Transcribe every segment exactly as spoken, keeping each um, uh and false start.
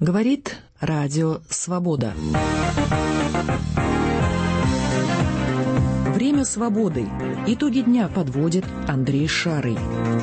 Говорит Радио Свобода. Время свободы. Итоги дня подводит Андрей Шарый.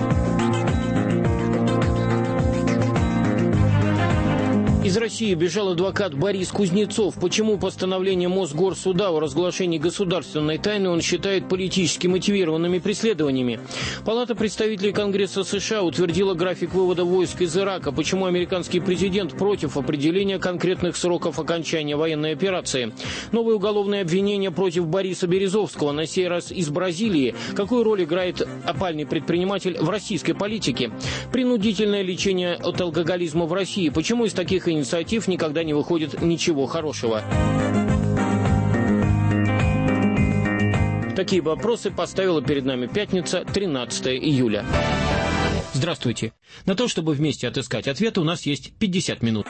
Из России бежал адвокат Борис Кузнецов. Почему постановление Мосгорсуда о разглашении государственной тайны он считает политически мотивированными преследованиями? Палата представителей Конгресса США утвердила график вывода войск из Ирака. Почему американский президент против определения конкретных сроков окончания военной операции? Новые уголовные обвинения против Бориса Березовского, на сей раз из Бразилии. Какую роль играет опальный предприниматель в российской политике? Принудительное лечение от алкоголизма в России. Почему из таких инициатив никогда не выходит ничего хорошего? Такие вопросы поставила перед нами пятница, тринадцатое июля. Здравствуйте. На то, чтобы вместе отыскать ответы, у нас есть пятьдесят минут.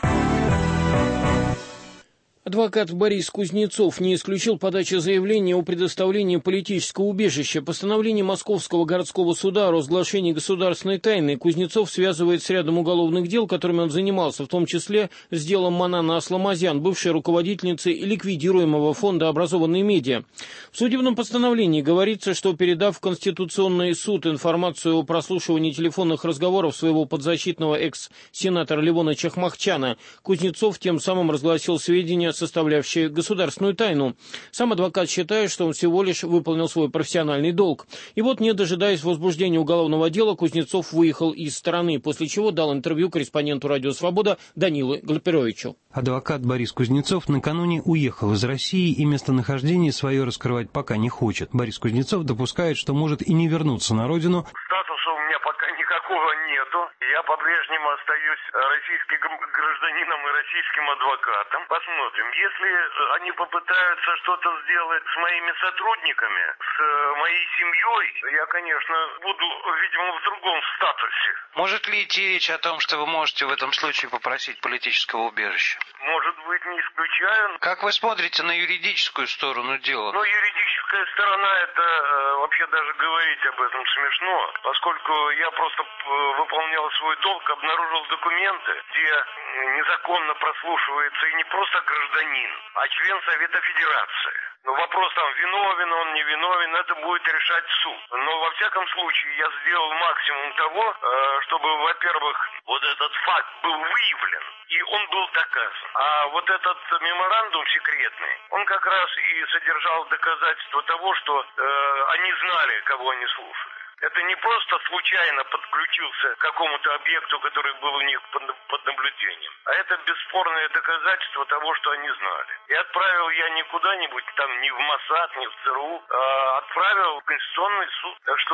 Адвокат Борис Кузнецов не исключил подачи заявления о предоставлении политического убежища. Постановление Московского городского суда о разглашении государственной тайны Кузнецов связывает с рядом уголовных дел, которыми он занимался, в том числе с делом Манана Асламазян, бывшей руководительницы ликвидируемого фонда «Образованные медиа». В судебном постановлении говорится, что, передав в Конституционный суд информацию о прослушивании телефонных разговоров своего подзащитного экс-сенатора Левона Чахмахчана, Кузнецов тем самым разгласил сведения, составлявшие государственную тайну. Сам адвокат считает, что он всего лишь выполнил свой профессиональный долг. И вот, не дожидаясь возбуждения уголовного дела, Кузнецов выехал из страны, после чего дал интервью корреспонденту «Радио Свобода» Данилу Глаперовичу. Адвокат Борис Кузнецов накануне уехал из России и местонахождение свое раскрывать пока не хочет. Борис Кузнецов допускает, что может и не вернуться на родину. Статуса у меня пока никакого нету. Я по-прежнему остаюсь российским гражданином и российским адвокатом. Посмотрим. Если они попытаются что-то сделать с моими сотрудниками, с моей семьей, я, конечно, буду, видимо, в другом статусе. Может ли идти речь о том, что вы можете в этом случае попросить политического убежища? Может быть, не исключаю. Как вы смотрите на юридическую сторону дела? Ну, юридическая сторона, это вообще даже говорить об этом смешно, поскольку я просто выполнял свой долг, обнаружил документы, где незаконно прослушивается и не просто гражданин, а член Совета Федерации. Но вопрос там, виновен он, не виновен, это будет решать суд. Но во всяком случае я сделал максимум того, чтобы, во-первых, вот этот факт был выявлен, и он был доказан. А вот этот меморандум секретный, он как раз и содержал доказательство того, что э, они знали, кого они слушали. Это не просто случайно подключился к какому-то объекту, который был у них под, под наблюдением, а это бесспорное доказательство того, что они знали. И отправил я не куда-нибудь, там, не в Моссад, не в ЦРУ, а отправил в Конституционный суд. Так что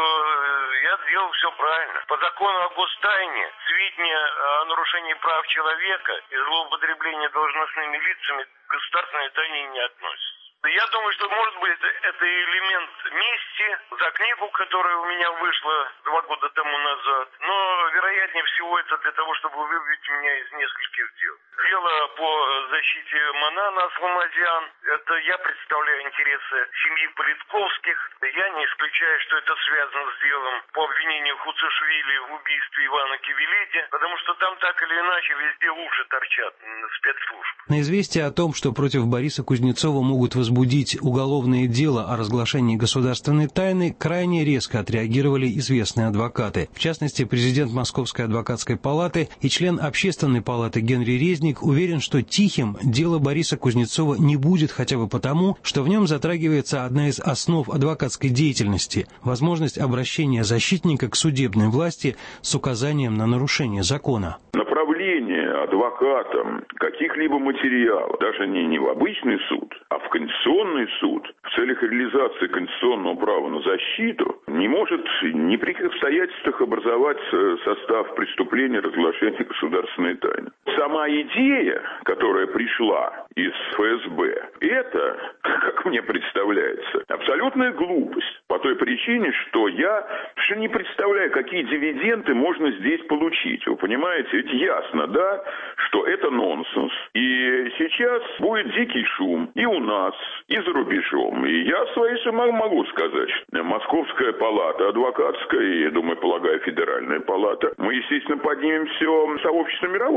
я делал все правильно. По закону о гостайне сведения о нарушении прав человека и злоупотреблении должностными лицами к государственной тайне не относятся. Я думаю, что, может быть, это элемент мести за книгу, которая у меня вышла два года тому назад. Но, вероятнее всего, это для того, чтобы выбить меня из нескольких дел. Дело по защите Манана Асламазян. Это я представляю интересы семьи Политковских. Я не исключаю, что это связано с делом по обвинению Хуцишвили в убийстве Ивана Кивелиди, потому что там так или иначе везде уши торчат спецслужб. На известие о том, что против Бориса Кузнецова могут возбудить уголовное дело о разглашении государственной тайны, крайне резко отреагировали известные адвокаты. В частности, президент Московской адвокатской палаты и член Общественной палаты Генри Резник уверен, что тихим дело Бориса Кузнецова не будет, хотя бы потому, что в нем затрагивается одна из основ адвокатской деятельности – возможность обращения защитника к судебной власти с указанием на нарушение закона. Направление адвокатам каких-либо материалов, даже не, не в обычный суд, а в Конституционный суд в целях реализации конституционного права на защиту не может ни при каких обстоятельствах образовать состав преступления разглашения государственной тайны. Сама идея, которая пришла из ФСБ, это, как мне представляется, абсолютная глупость. По той причине, что я что не представляю, какие дивиденды можно здесь получить. Вы понимаете, ведь ясно, да, что это нонсенс. И сейчас будет дикий шум и у нас, и за рубежом. И я своей могу сказать, Московская палата адвокатская, и, я думаю, полагаю, Федеральная палата, мы, естественно, поднимем все сообщество мировое адвокатское.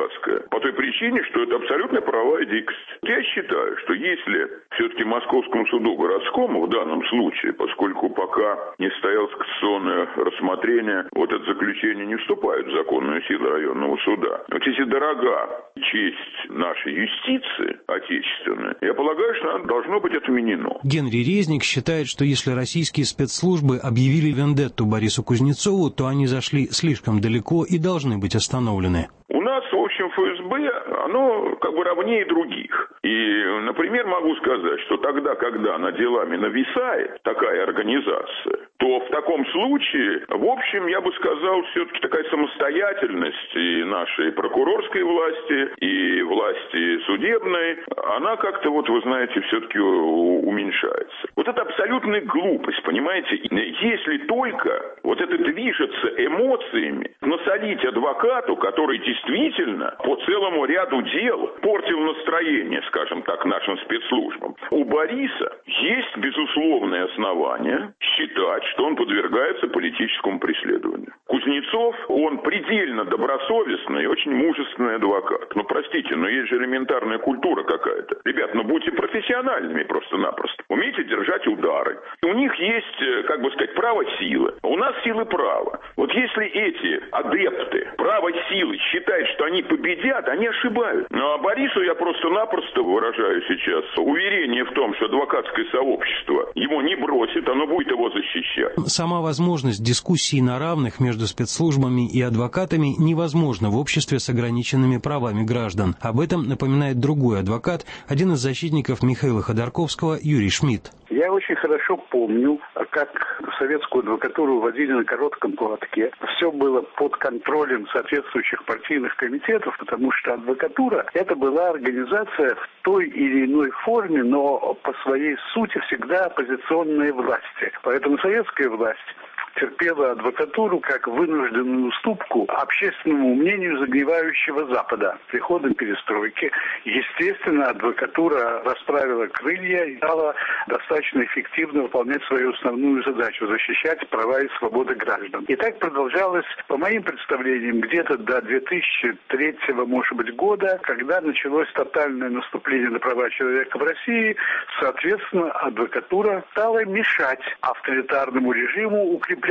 адвокатская, по той причине, что это абсолютно правовая дикость. Я считаю, что если все-таки Московскому суду городскому в данном случае, поскольку пока не состоялось кассационное рассмотрение, вот это заключение не вступает в законную силу районного суда. Вот если дорога честь нашей юстиции отечественной, я полагаю, что она должно быть отменено. Генри Резник считает, что если российские спецслужбы объявили вендетту Борису Кузнецову, то они зашли слишком далеко и должны быть остановлены. У нас, в общем, эф эс бэ, оно как бы равнее других. И, например, могу сказать, что тогда, когда над делами нависает такая организация, то в таком случае, в общем, я бы сказал, все-таки такая самостоятельность и нашей прокурорской власти, и власти судебной, она как-то, вот вы знаете, все-таки уменьшается. Вот это абсолютная глупость, понимаете? Если только вот это движется эмоциями, насолить адвокату, который действительно по целому ряду дел портил настроение, скажем так, нашим спецслужбам. У Бориса есть безусловное основание считать, что он подвергается политическому преследованию. Кузнецов, он предельно добросовестный и очень мужественный адвокат. Ну, простите, но есть же элементарная культура какая-то. Ребят, ну будьте профессиональными просто-напросто. Умейте держать удары. У них есть, как бы сказать, право силы. У нас силы права. Вот если эти адепты права силы считают, что они победят, они ошибают. Ну, а Борису я просто-напросто выражаю сейчас уверение в том, что адвокатское сообщество его не бросит, оно будет его защищать. Сама возможность дискуссии на равных между спецслужбами и адвокатами невозможна в обществе с ограниченными правами граждан. Об этом напоминает другой адвокат, один из защитников Михаила Ходорковского, Юрий Шмидт. Я очень хорошо помню, как советскую адвокатуру вводили на коротком поводке. Все было под контролем соответствующих партийных комитетов, потому что адвокатура – это была организация в той или иной форме, но по своей сути всегда оппозиционная власти. Поэтому советская власть терпела адвокатуру как вынужденную уступку общественному мнению загнивающего Запада. С приходом перестройки, естественно, адвокатура расправила крылья и стала достаточно эффективно выполнять свою основную задачу – защищать права и свободы граждан. И так продолжалось, по моим представлениям, где-то до две тысячи третьего, может быть, года, когда началось тотальное наступление на права человека в России. Соответственно, адвокатура стала мешать авторитарному режиму, укрепляющемуся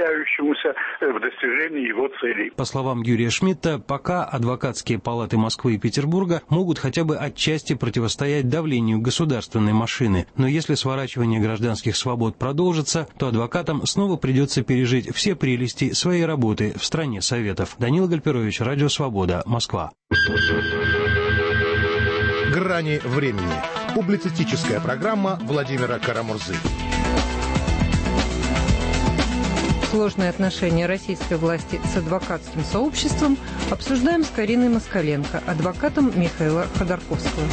в достижении его целей. По словам Юрия Шмидта, пока адвокатские палаты Москвы и Петербурга могут хотя бы отчасти противостоять давлению государственной машины. Но если сворачивание гражданских свобод продолжится, то адвокатам снова придется пережить все прелести своей работы в стране советов. Данил Гальперович, Радио Свобода, Москва. «Грани времени». Публицистическая программа Владимира Карамурзы. Сложные отношения российской власти с адвокатским сообществом обсуждаем с Кариной Москаленко, адвокатом Михаила Ходорковского.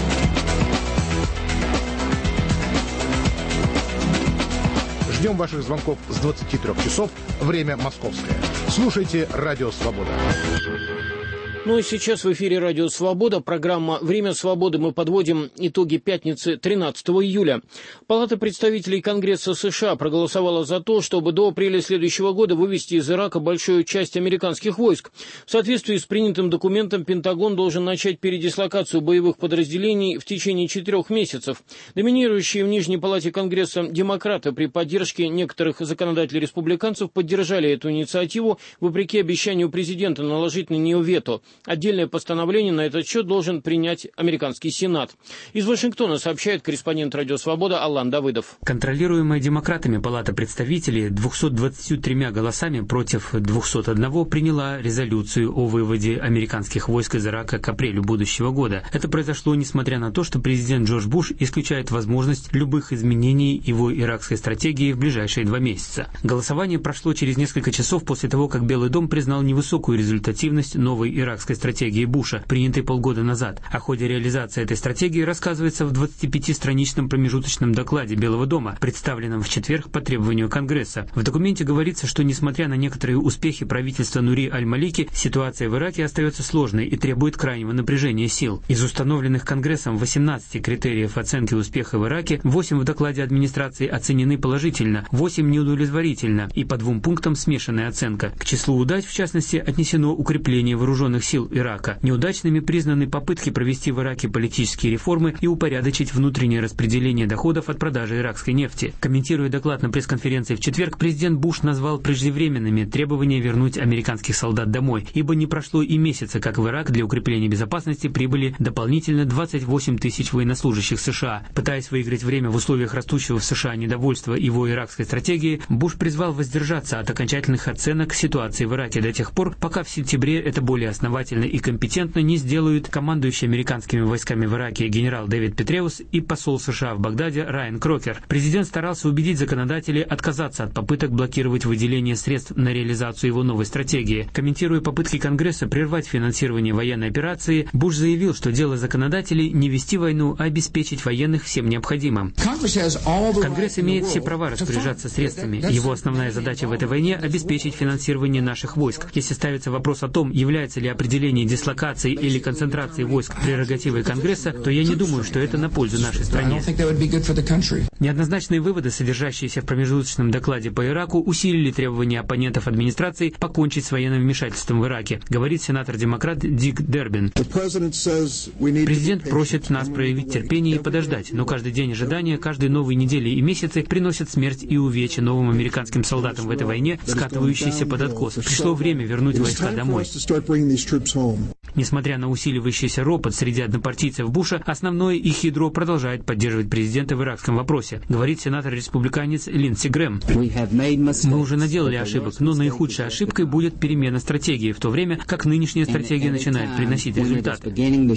Ждем ваших звонков с двадцати трёх часов, время московское. Слушайте «Радио Свобода». Ну и сейчас в эфире «Радио Свобода», программа «Время свободы». Мы подводим итоги пятницы тринадцатого июля. Палата представителей Конгресса США проголосовала за то, чтобы до апреля следующего года вывести из Ирака большую часть американских войск. В соответствии с принятым документом, Пентагон должен начать передислокацию боевых подразделений в течение четырех месяцев. Доминирующие в Нижней Палате Конгресса демократы при поддержке некоторых законодателей-республиканцев поддержали эту инициативу, вопреки обещанию президента наложить на нее вето. Отдельное постановление на этот счет должен принять американский Сенат. Из Вашингтона сообщает корреспондент «Радио Свобода» Алан Давыдов. Контролируемая демократами Палата представителей двумястами двадцатью тремя голосами против двухсот одного приняла резолюцию о выводе американских войск из Ирака к апрелю будущего года. Это произошло несмотря на то, что президент Джордж Буш исключает возможность любых изменений его иракской стратегии в ближайшие два месяца. Голосование прошло через несколько часов после того, как Белый дом признал невысокую результативность новой иракской стратегии Буша, принятой полгода назад. О ходе реализации этой стратегии рассказывается в двадцатипятистраничном промежуточном докладе Белого дома, представленном в четверг по требованию Конгресса. В документе говорится, что несмотря на некоторые успехи правительства Нури аль-Малики, ситуация в Ираке остается сложной и требует крайнего напряжения сил. Из установленных Конгрессом восемнадцати критериев оценки успеха в Ираке, восемь в докладе администрации оценены положительно, восемь неудовлетворительно и по двум пунктам смешанная оценка. К числу удач, в частности, отнесено укрепление вооруженных сил сил Ирака. Неудачными признаны попытки провести в Ираке политические реформы и упорядочить внутреннее распределение доходов от продажи иракской нефти. Комментируя доклад на пресс-конференции в четверг, президент Буш назвал преждевременными требования вернуть американских солдат домой, ибо не прошло и месяца, как в Ирак для укрепления безопасности прибыли дополнительно двадцать восемь тысяч военнослужащих США. Пытаясь выиграть время в условиях растущего в США недовольства его иракской стратегии, Буш призвал воздержаться от окончательных оценок ситуации в Ираке до тех пор, пока в сентябре это более основательно и компетентно не сделают командующий американскими войсками в Ираке генерал Дэвид Петреус и посол США в Багдаде Райан Крокер. Президент старался убедить законодателей отказаться от попыток блокировать выделение средств на реализацию его новой стратегии. Комментируя попытки Конгресса прервать финансирование военной операции, Буш заявил, что дело законодателей не вести войну, а обеспечить военных всем необходимым. Конгресс имеет все права распоряжаться средствами. Его основная задача в этой войне – обеспечить финансирование наших войск. Если ставится вопрос о том, является ли определение дислокации или концентрации войск прерогативой Конгресса, то я не думаю, что это на пользу нашей стране. Неоднозначные выводы, содержащиеся в промежуточном докладе по Ираку, усилили требования оппонентов администрации покончить с военным вмешательством в Ираке, говорит сенатор-демократ Дик Дербин. Президент просит нас проявить терпение и подождать, но каждый день ожидания, каждые новые недели и месяцы приносят смерть и увечья новым американским солдатам в этой войне, скатывающейся под откос. Пришло время вернуть войска домой. Несмотря на усиливающийся ропот среди однопартийцев Буша, основное их ядро продолжает поддерживать президента в иракском вопросе, говорит сенатор-республиканец Линдси Грэм. Мы уже наделали ошибок, но наихудшей ошибкой будет перемена стратегии, в то время как нынешняя стратегия начинает приносить результаты.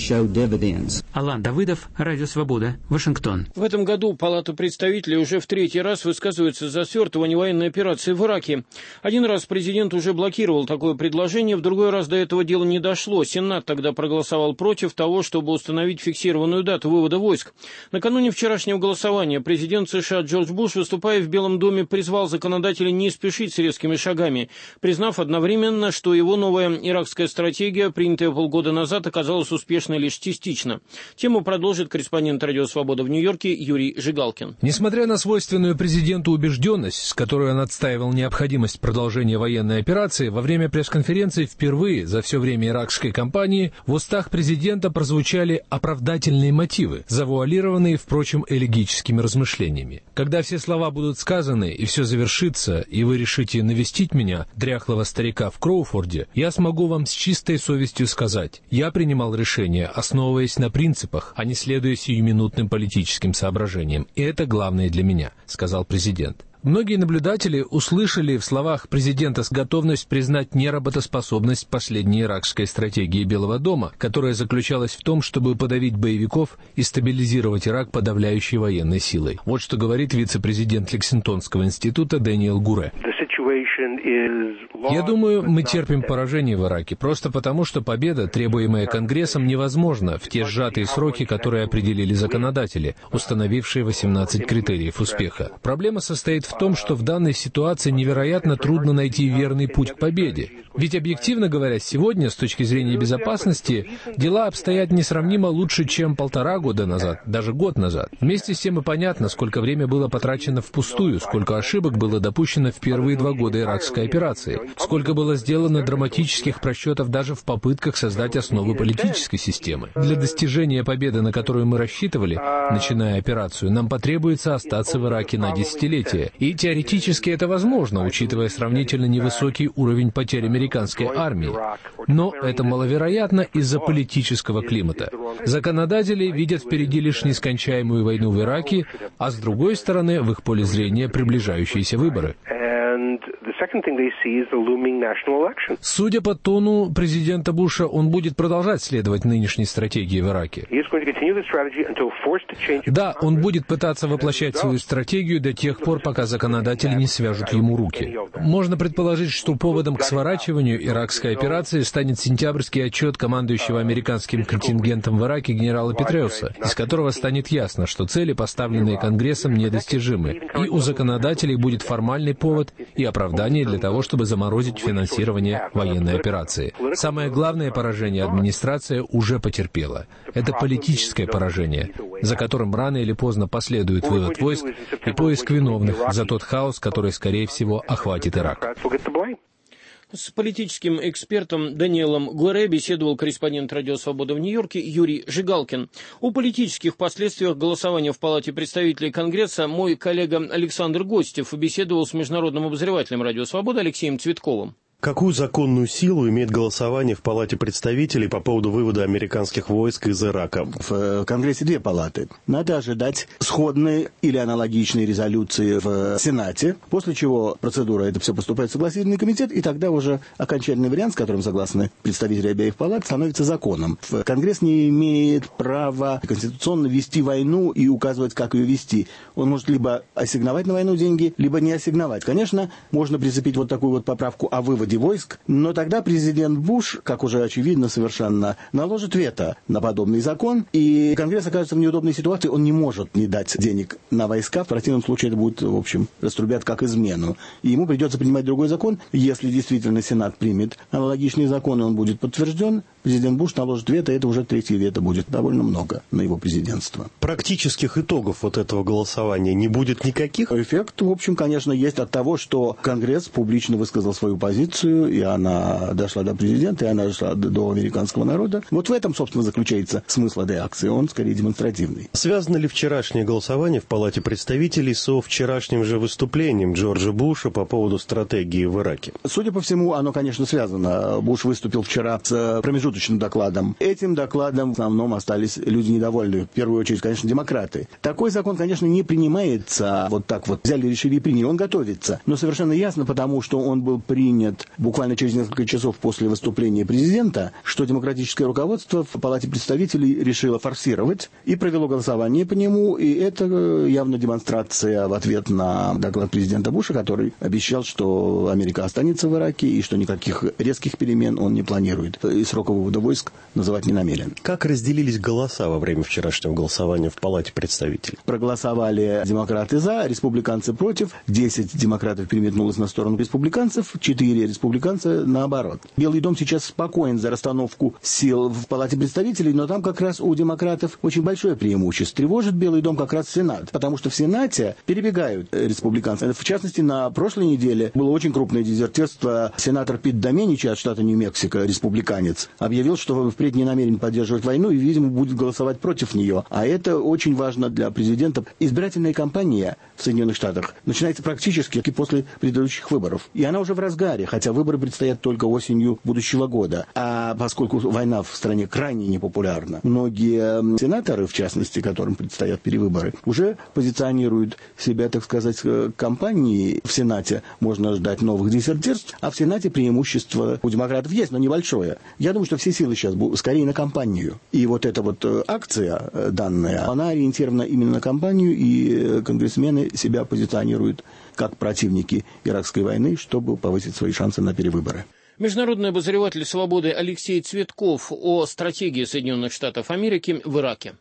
Алан Давыдов, Радио Свобода, Вашингтон. В этом году Палата представителей уже в третий раз высказывается за свертывание военной операции в Ираке. Один раз президент уже блокировал такое предложение, в другой раз до этого дела не дошло. Сенат тогда проголосовал против того, чтобы установить фиксированную дату вывода войск. Накануне вчерашнего голосования президент США Джордж Буш, выступая в Белом доме, призвал законодателей не спешить с резкими шагами, признав одновременно, что его новая иракская стратегия, принятая полгода назад, оказалась успешной лишь частично. Тему продолжит корреспондент Радио Свобода в Нью-Йорке Юрий Жигалкин. Несмотря на свойственную президенту убежденность, с которой он отстаивал необходимость продолжения военной операции, во время пресс-конференции впервые за все время иракской кампании в устах президента прозвучали оправдательные мотивы, завуалированные, впрочем, элегическими размышлениями. Когда все слова будут сказаны и все завершится, и вы решите навестить меня, дряхлого старика в Кроуфорде, я смогу вам с чистой совестью сказать: я принимал решение, основываясь на принципах, а не следуя сиюминутным политическим соображениям. И это главное для меня, сказал президент. Многие наблюдатели услышали в словах президента готовность признать неработоспособность последней иракской стратегии Белого дома, которая заключалась в том, чтобы подавить боевиков и стабилизировать Ирак подавляющей военной силой. Вот что говорит вице-президент Лексингтонского института Дэниел Гуре. Я думаю, мы терпим поражение в Ираке просто потому, что победа, требуемая Конгрессом, невозможна в те сжатые сроки, которые определили законодатели, установившие восемнадцать критериев успеха. Проблема состоит в том, что в данной ситуации невероятно трудно найти верный путь к победе. Ведь, объективно говоря, сегодня, с точки зрения безопасности, дела обстоят несравнимо лучше, чем полтора года назад, даже год назад. Вместе с тем и понятно, сколько время было потрачено впустую, сколько ошибок было допущено в первые два года иракской операции, сколько было сделано драматических просчетов даже в попытках создать основы политической системы. Для достижения победы, на которую мы рассчитывали, начиная операцию, нам потребуется остаться в Ираке на десятилетия. И теоретически это возможно, учитывая сравнительно невысокий уровень потерь американской армии. Но это маловероятно из-за политического климата. Законодатели видят впереди лишь нескончаемую войну в Ираке, а с другой стороны, в их поле зрения приближающиеся выборы. Судя по тону президента Буша, он будет продолжать следовать нынешней стратегии в Ираке. Да, он будет пытаться воплощать свою стратегию до тех пор, пока законодатели не свяжут ему руки. Можно предположить, что поводом к сворачиванию иракской операции станет сентябрьский отчет командующего американским контингентом в Ираке генерала Петреуса, из которого станет ясно, что цели, поставленные Конгрессом, недостижимы, и у законодателей будет формальный повод и оправдание для того, чтобы заморозить финансирование военной операции. Самое главное поражение администрация уже потерпела. Это политическое поражение, за которым рано или поздно последует вывод войск и поиск виновных за тот хаос, который, скорее всего, охватит Ирак. С политическим экспертом Даниэлом Гуэре беседовал корреспондент «Радио Свобода» в Нью-Йорке Юрий Жигалкин. О политических последствиях голосования в Палате представителей Конгресса мой коллега Александр Гостев беседовал с международным обозревателем «Радио Свобода» Алексеем Цветковым. Какую законную силу имеет голосование в Палате представителей по поводу вывода американских войск из Ирака? В Конгрессе две палаты. Надо ожидать сходные или аналогичные резолюции в Сенате, после чего процедура, это все поступает в согласительный комитет, и тогда уже окончательный вариант, с которым согласны представители обеих палат, становится законом. Конгресс не имеет права конституционно вести войну и указывать, как ее вести. Он может либо ассигновать на войну деньги, либо не ассигновать. Конечно, можно прицепить вот такую вот поправку о выводе войск, но тогда президент Буш, как уже очевидно совершенно, наложит вето на подобный закон, и Конгресс окажется в неудобной ситуации, он не может не дать денег на войска, в противном случае это будет, в общем, раструбят как измену. И ему придется принимать другой закон, если действительно Сенат примет аналогичный закон, и он будет подтвержден, президент Буш наложит вето, это уже третье вето будет довольно много на его президентство. Практических итогов вот этого голосования не будет никаких? Эффект, в общем, конечно, есть от того, что Конгресс публично высказал свою позицию, и она дошла до президента, и она дошла до американского народа. Вот в этом, собственно, заключается смысл этой акции, он скорее демонстративный. Связано ли вчерашнее голосование в Палате представителей со вчерашним же выступлением Джорджа Буша по поводу стратегии в Ираке? Судя по всему, оно, конечно, связано. Буш выступил вчера с промежуточным докладом. Этим докладом в основном остались люди недовольны. В первую очередь, конечно, демократы. Такой закон, конечно, не принимается вот так вот. Взяли, решили и приняли. Он готовится. Но совершенно ясно, потому что он был принят буквально через несколько часов после выступления президента, что демократическое руководство в Палате представителей решило форсировать и провело голосование по нему, и это явно демонстрация в ответ на доклад президента Буша, который обещал, что Америка останется в Ираке и что никаких резких перемен он не планирует. И срока вывода войск называть не намерен. Как разделились голоса во время вчерашнего голосования в Палате представителей? Проголосовали демократы за, республиканцы против. десять демократов переметнулось на сторону республиканцев, четыре республиканцы наоборот. Белый дом сейчас спокоен за расстановку сил в Палате представителей, но там как раз у демократов очень большое преимущество. Тревожит Белый дом как раз Сенат, потому что в Сенате перебегают республиканцы. В частности, на прошлой неделе было очень крупное дезертирство. Сенатор Пит Доменичи от штата Нью-Мексико, республиканец, объявил, что впредь не намерен поддерживать войну и, видимо, будет голосовать против нее. А это очень важно для президента. Избирательная кампания в Соединенных Штатах начинается практически после предыдущих выборов. И она уже в разгаре, хотя выборы предстоят только осенью будущего года. А поскольку война в стране крайне непопулярна, многие сенаторы, в частности, которым предстоят перевыборы, уже позиционируют себя, так сказать, кампанией. В Сенате можно ждать новых дезертирств, а в Сенате преимущество у демократов есть, но небольшое. Я думаю, что все силы сейчас будут скорее на кампанию. И вот эта вот акция данная, она ориентирована именно на кампанию, и конгрессмены себя позиционируют как противники иракской войны, чтобы повысить свои шансы на перевыборы. Международный обозреватель «Свободы» Алексей Цветков о стратегии Соединенных Штатов Америки в Ираке.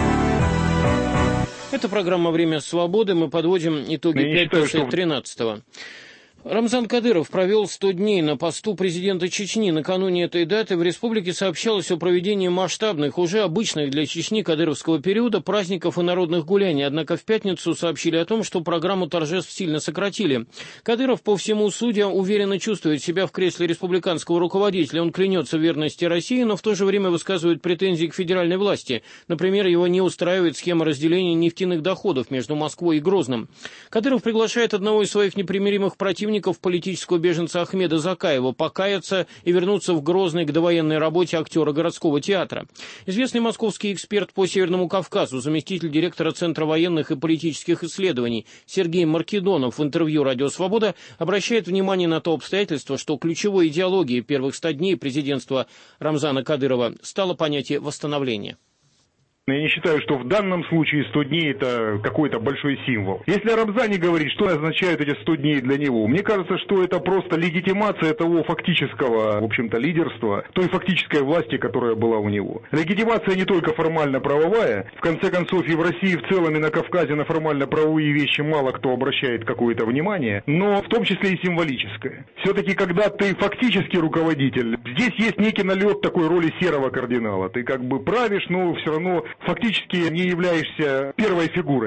Это программа «Время свободы». Мы подводим итоги пятого-тринадцатого. Рамзан Кадыров провел сто дней на посту президента Чечни. Накануне этой даты в республике сообщалось о проведении масштабных, уже обычных для Чечни кадыровского периода, праздников и народных гуляний. Однако в пятницу сообщили о том, что программу торжеств сильно сократили. Кадыров, по всему судя, уверенно чувствует себя в кресле республиканского руководителя. Он клянется в верности России, но в то же время высказывает претензии к федеральной власти. Например, его не устраивает схема разделения нефтяных доходов между Москвой и Грозным. Кадыров приглашает одного из своих непримиримых противников, политического беженца Ахмеда Закаева, покаяться и вернуться в Грозный к довоенной работе актера городского театра. Известный московский эксперт по Северному Кавказу, заместитель директора Центра военных и политических исследований Сергей Маркедонов в интервью «Радио Свобода» обращает внимание на то обстоятельство, что ключевой идеологией первых ста дней президентства Рамзана Кадырова стало понятие восстановления. Я не считаю, что в данном случае сто дней это какой-то большой символ. Если о Рамзане говорить, что означают эти сто дней для него, мне кажется, что это просто легитимация того фактического, в общем-то, лидерства, той фактической власти, которая была у него. Легитимация не только формально-правовая, в конце концов и в России в целом, и на Кавказе на формально-правовые вещи мало кто обращает какое-то внимание, но в том числе и символическое. Все-таки, когда ты фактически руководитель, здесь есть некий налет такой роли серого кардинала. Ты как бы правишь, но все равно фактически не являешься первой фигурой.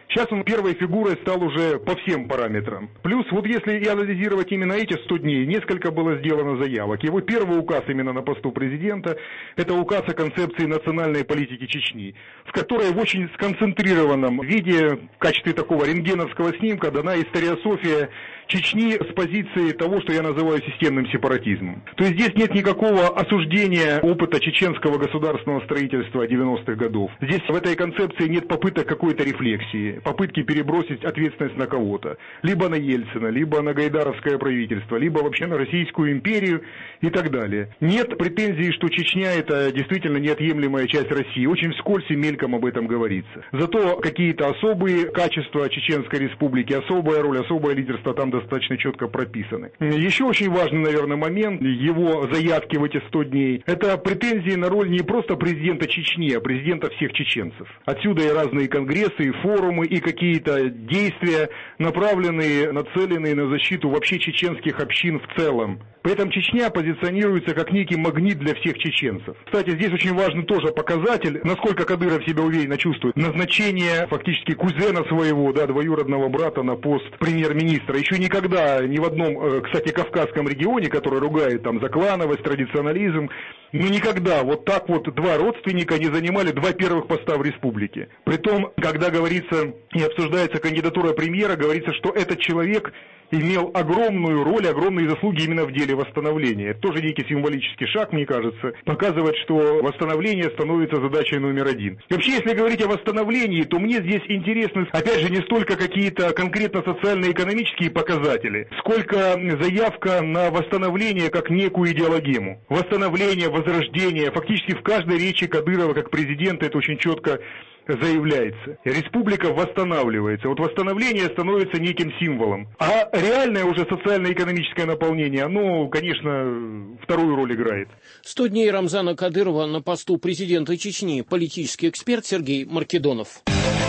Сейчас он первой фигурой стал уже по всем параметрам. Плюс, вот если и анализировать именно эти сто дней, несколько было сделано заявок. Его первый указ именно на посту президента, это указ о концепции национальной политики Чечни, в которой в очень сконцентрированном виде, в качестве такого рентгеновского снимка, дана историософия Чечни с позиции того, что я называю системным сепаратизмом. То есть здесь нет никакого осуждения опыта чеченского государственного строительства девяностых годов. Здесь в этой концепции нет попыток какой-то рефлексии, попытки перебросить ответственность на кого-то. Либо на Ельцина, либо на гайдаровское правительство, либо вообще на Российскую империю и так далее. Нет претензий, что Чечня это действительно неотъемлемая часть России. Очень вскользь и мельком об этом говорится. Зато какие-то особые качества Чеченской республики, особая роль, особое лидерство там достаточно четко прописаны. Еще очень важный, наверное, момент его заявки в эти сто дней, это претензии на роль не просто президента Чечни, а президента всех чеченцев. Отсюда и разные конгрессы, и форумы, и какие-то действия, направленные, нацеленные на защиту вообще чеченских общин в целом. При этом Чечня позиционируется как некий магнит для всех чеченцев. Кстати, здесь очень важный тоже показатель, насколько Кадыров себя уверенно чувствует. Назначение фактически кузена своего, да, двоюродного брата на пост премьер-министра. Еще никогда ни в одном, кстати, кавказском регионе, который ругает там за клановость, традиционализм, но никогда вот так вот два родственника не занимали два первых поста в республике. Притом, когда говорится и обсуждается кандидатура премьера, говорится, что этот человек имел огромную роль, огромные заслуги именно в деле восстановления. Это тоже некий символический шаг, мне кажется, показывает, что восстановление становится задачей номер один. И вообще, если говорить о восстановлении, то мне здесь интересны, опять же, не столько какие-то конкретно социально-экономические показатели, сколько заявка на восстановление как некую идеологему. Восстановление, возрождение, фактически в каждой речи Кадырова как президента это очень четко заявляется. Республика восстанавливается. Вот восстановление становится неким символом. А реальное уже социально-экономическое наполнение, оно, конечно, вторую роль играет. сто дней Рамзана Кадырова на посту президента Чечни. Политический эксперт Сергей Маркедонов.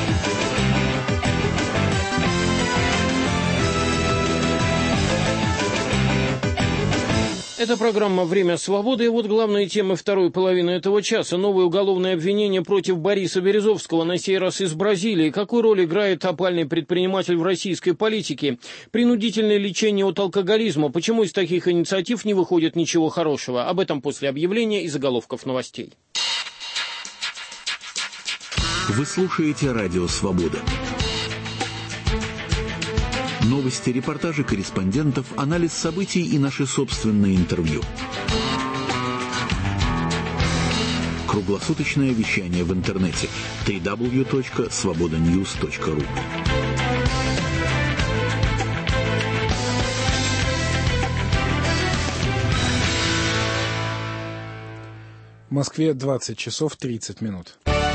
Это программа «Время свободы». И вот главные темы второй половины этого часа. Новое уголовное обвинение против Бориса Березовского, на сей раз из Бразилии. Какую роль играет опальный предприниматель в российской политике? Принудительное лечение от алкоголизма. Почему из таких инициатив не выходит ничего хорошего? Об этом после объявления и заголовков новостей. Вы слушаете «Радио Свобода». Новости, репортажи корреспондентов, анализ событий и наши собственные интервью. Круглосуточное вещание в интернете дабл ю дабл ю дабл ю точка свобода ньюс точка ру. В Москве двадцать часов тридцать минут.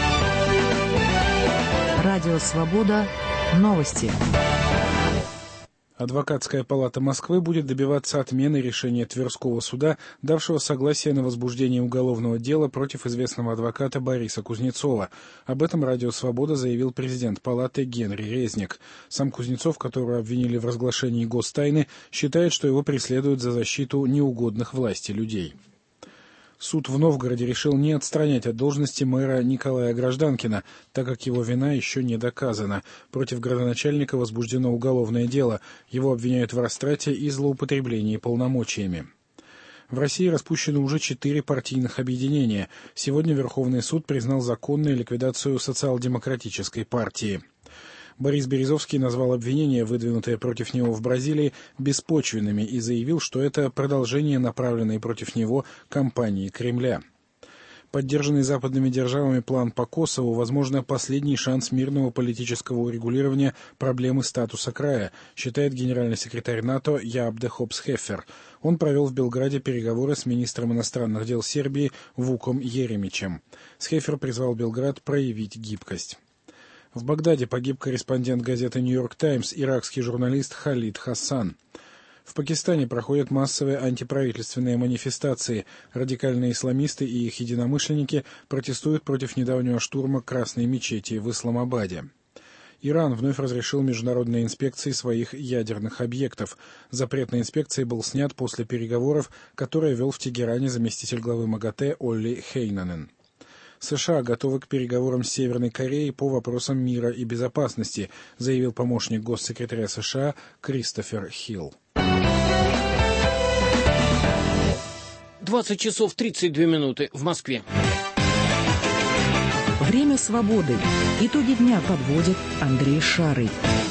Радио «Свобода». Новости. Адвокатская палата Москвы будет добиваться отмены решения Тверского суда, давшего согласие на возбуждение уголовного дела против известного адвоката Бориса Кузнецова. Об этом «Радио Свобода» заявил президент палаты Генри Резник. Сам Кузнецов, которого обвинили в разглашении гостайны, считает, что его преследуют за защиту неугодных власти людей. Суд в Новгороде решил не отстранять от должности мэра Николая Гражданкина, так как его вина еще не доказана. Против градоначальника возбуждено уголовное дело. Его обвиняют в растрате и злоупотреблении полномочиями. В России распущено уже четыре партийных объединения. Сегодня Верховный суд признал законной ликвидацию социал-демократической партии. Борис Березовский назвал обвинения, выдвинутые против него в Бразилии, беспочвенными и заявил, что это продолжение направленной против него кампании Кремля. Поддержанный западными державами план по Косову, возможно, последний шанс мирного политического урегулирования проблемы статуса края, считает генеральный секретарь НАТО Яаб де Хопс-Хеффер. Он провел в Белграде переговоры с министром иностранных дел Сербии Вуком Еремичем. Хеффер призвал Белград проявить гибкость. В Багдаде погиб корреспондент газеты «Нью-Йорк Таймс», иракский журналист Халид Хасан. В Пакистане проходят массовые антиправительственные манифестации. Радикальные исламисты и их единомышленники протестуют против недавнего штурма Красной мечети в Исламабаде. Иран вновь разрешил международные инспекции своих ядерных объектов. Запрет на инспекции был снят после переговоров, которые вел в Тегеране заместитель главы МАГАТЭ Олли Хейнанен. США готовы к переговорам с Северной Кореей по вопросам мира и безопасности, заявил помощник госсекретаря США Кристофер Хилл. двадцать часов тридцать две минуты в Москве. Время свободы. Итоги дня подводит Андрей Шарый.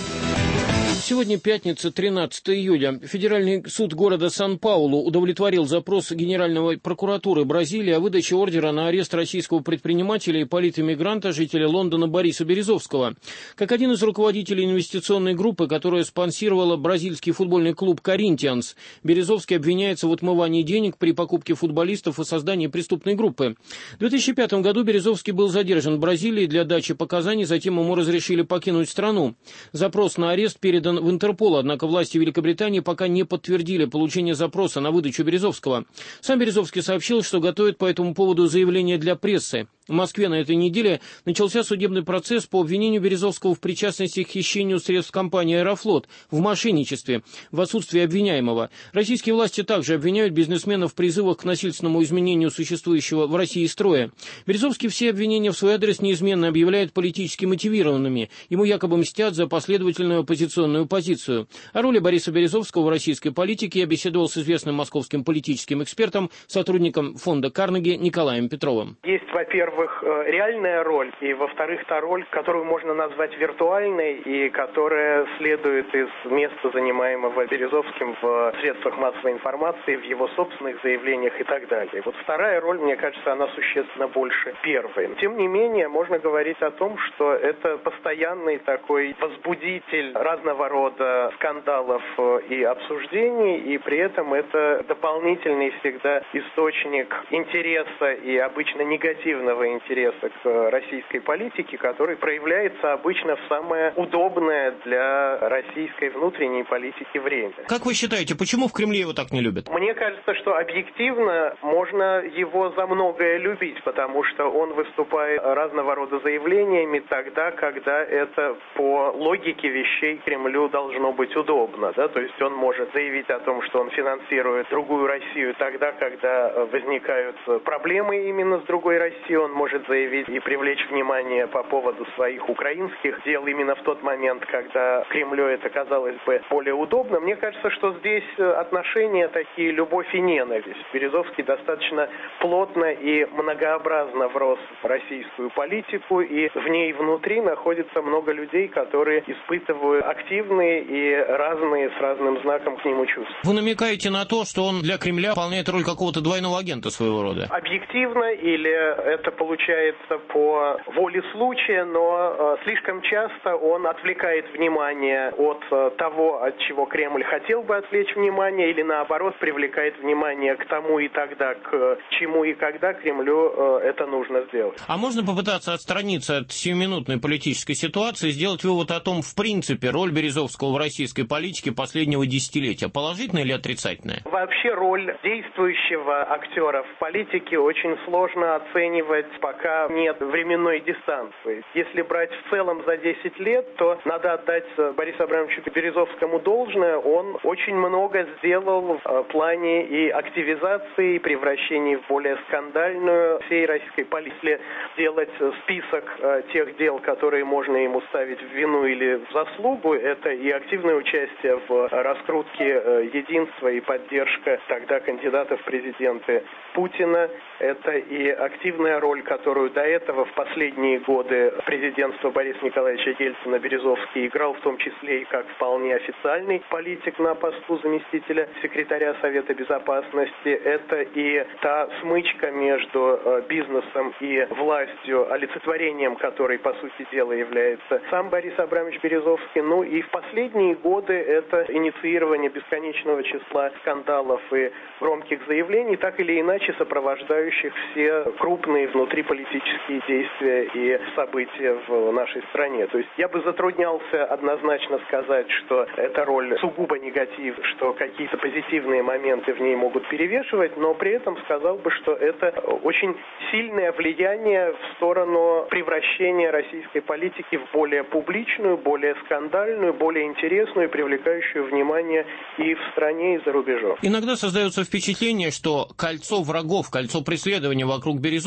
Сегодня пятница, тринадцатое июля. Федеральный суд города Сан-Паулу удовлетворил запрос Генеральной прокуратуры Бразилии о выдаче ордера на арест российского предпринимателя и политэмигранта, жителя Лондона Бориса Березовского. Как один из руководителей инвестиционной группы, которая спонсировала бразильский футбольный клуб «Коринтианс», Березовский обвиняется в отмывании денег при покупке футболистов и создании преступной группы. В две тысячи пятом году Березовский был задержан в Бразилии для дачи показаний, затем ему разрешили покинуть страну. Запрос на арест передан в Интерпол, однако власти Великобритании пока не подтвердили получение запроса на выдачу Березовского. Сам Березовский сообщил, что готовит по этому поводу заявление для прессы. В Москве на этой неделе начался судебный процесс по обвинению Березовского в причастности к хищению средств компании «Аэрофлот» в мошенничестве в отсутствии обвиняемого. Российские власти также обвиняют бизнесмена в призывах к насильственному изменению существующего в России строя. Березовский все обвинения в свой адрес неизменно объявляет политически мотивированными. Ему якобы мстят за последовательную оппозиционную позицию. О роли Бориса Березовского в российской политике я беседовал с известным московским политическим экспертом, сотрудником фонда Карнеги Николаем Петровым. Есть, во-первых, Во-первых, реальная роль, и, во-вторых, та роль, которую можно назвать виртуальной, и которая следует из места, занимаемого Березовским в средствах массовой информации, в его собственных заявлениях и так далее. Вот вторая роль, мне кажется, она существенно больше первой. Тем не менее, можно говорить о том, что это постоянный такой возбудитель разного рода скандалов и обсуждений, и при этом это дополнительный всегда источник интереса и обычно негативного интереса к российской политике, который проявляется обычно в самое удобное для российской внутренней политики время. Как вы считаете, почему в Кремле его так не любят? Мне кажется, что объективно можно его за многое любить, потому что он выступает разного рода заявлениями тогда, когда это по логике вещей Кремлю должно быть удобно. Да? То есть он может заявить о том, что он финансирует другую Россию тогда, когда возникают проблемы именно с другой Россией. Он может заявить и привлечь внимание по поводу своих украинских дел именно в тот момент, когда Кремлю это казалось бы более удобно. Мне кажется, что здесь отношения такие любовь и ненависть. Березовский достаточно плотно и многообразно врос в российскую политику, и в ней внутри находится много людей, которые испытывают активные и разные с разным знаком к нему чувства. Вы намекаете на то, что он для Кремля выполняет роль какого-то двойного агента своего рода? Объективно, или это получается по воле случая, но э, слишком часто он отвлекает внимание от э, того, от чего Кремль хотел бы отвлечь внимание, или наоборот привлекает внимание к тому и тогда, к чему и когда Кремлю э, это нужно сделать. А можно попытаться отстраниться от сиюминутной политической ситуации и сделать вывод о том, в принципе, роль Березовского в российской политике последнего десятилетия, положительная или отрицательная? Вообще роль действующего актера в политике очень сложно оценивать, пока нет временной дистанции. Если брать в целом за десять лет, то надо отдать Борису Абрамовичу Березовскому должное. Он очень много сделал в плане и активизации, и превращения в более скандальную всей российской политики. Если делать список тех дел, которые можно ему ставить в вину или в заслугу, это и активное участие в раскрутке единства и поддержка тогда кандидата в президенты Путина, это и активная роль, которую до этого в последние годы президентства Бориса Николаевича Ельцина Березовский играл, в том числе и как вполне официальный политик на посту заместителя секретаря Совета Безопасности. Это и та смычка между бизнесом и властью, олицетворением которой, по сути дела, является сам Борис Абрамович Березовский. Ну и в последние годы это инициирование бесконечного числа скандалов и громких заявлений, так или иначе сопровождающих все крупные внутриполитические действия и события в нашей стране. То есть я бы затруднялся однозначно сказать, что эта роль сугубо негатив, что какие-то позитивные моменты в ней могут перевешивать, но при этом сказал бы, что это очень сильное влияние в сторону превращения российской политики в более публичную, более скандальную, более интересную и привлекающую внимание и в стране, и за рубежом. Иногда создается впечатление, что кольцо врагов, кольцо преследования вокруг Березовского